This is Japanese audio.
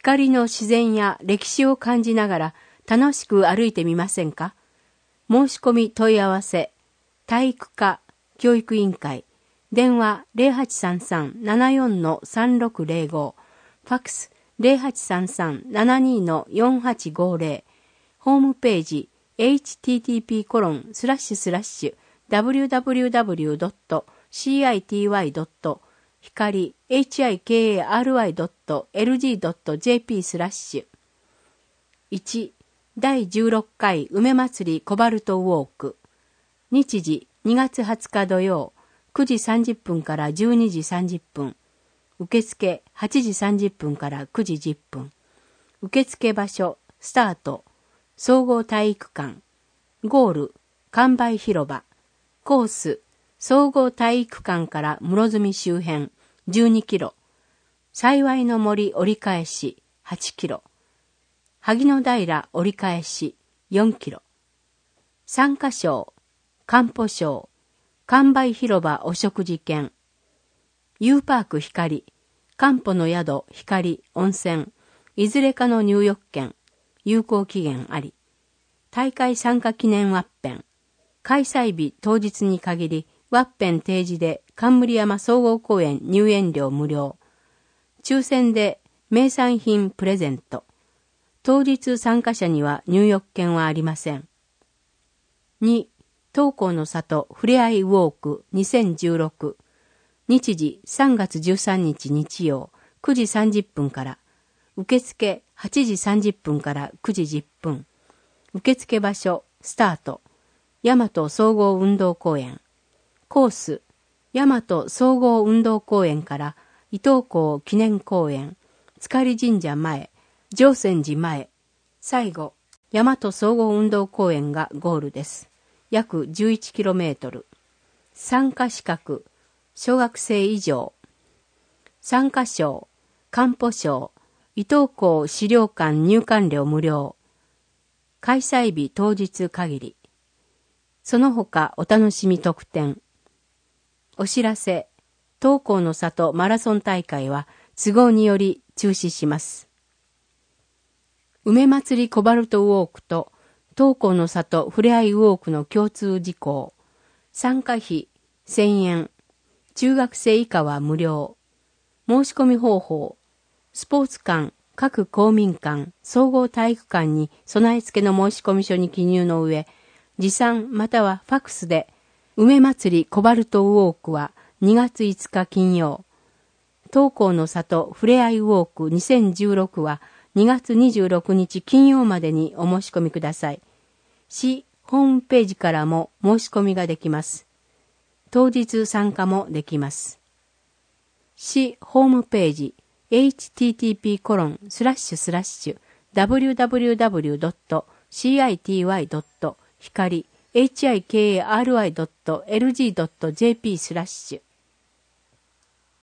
光の自然や歴史を感じながら楽しく歩いてみませんか？申し込み問い合わせ、体育科教育委員会、電話 0833-74-3605、ファックス 0833-72-4850、ホームページ http://www.city. 光 hikary.lg.jp/ 1. 第16回梅祭りコバルトウォーク。日時2月20日土曜9時30分から12時30分。受付8時30分から9時10分。受付場所スタート総合体育館。ゴール完売広場。コース総合体育館から室積周辺12キロ。幸いの森折り返し8キロ。萩野平折り返し4キロ。参加賞、漢方賞、完売広場お食事券。Uパーク光、漢方の宿光温泉、いずれかの入浴券、有効期限あり。大会参加記念ワッペン。開催日当日に限り、ワッペン提示で冠山総合公園入園料無料。抽選で名産品プレゼント。当日参加者には入浴券はありません。2. 東光の里ふれあいウォーク2016。日時3月13日日曜9時30分から。受付8時30分から9時10分。受付場所スタート大和総合運動公園。コース大和総合運動公園から伊東港記念公園、塚り神社前、常泉寺前、最後大和総合運動公園がゴールです。約 11km。参加資格小学生以上。参加賞漢方賞、伊東港資料館入館料無料。開催日当日限り。その他お楽しみ特典。お知らせ、東光の里マラソン大会は都合により中止します。梅祭りコバルトウォークと東光の里ふれあいウォークの共通事項。参加費1000円。中学生以下は無料。申し込み方法。スポーツ館、各公民館、総合体育館に備え付けの申込書に記入の上、持参またはファックスで、梅祭りコバルトウォークは2月5日金曜。東光の里ふれあいウォーク2016は2月26日金曜までにお申し込みください。市ホームページからも申し込みができます。当日参加もできます。市ホームページhttp://www.city. 光hikary.lg.jp/